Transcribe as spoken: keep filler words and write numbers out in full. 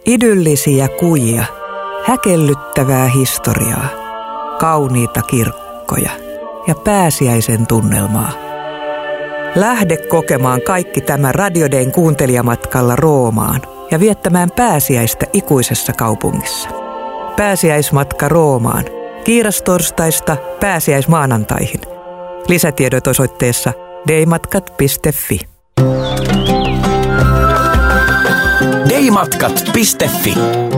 Idyllisiä kujia, häkellyttävää historiaa, kauniita kirkkoja ja pääsiäisen tunnelmaa. Lähde kokemaan kaikki tämä Radio Dayn kuuntelijamatkalla Roomaan ja viettämään pääsiäistä ikuisessa kaupungissa. Pääsiäismatka Roomaan. Kiirastorstaista pääsiäismaanantaihin. Lisätiedot osoitteessa daymatkat piste fi. daymatkat piste fi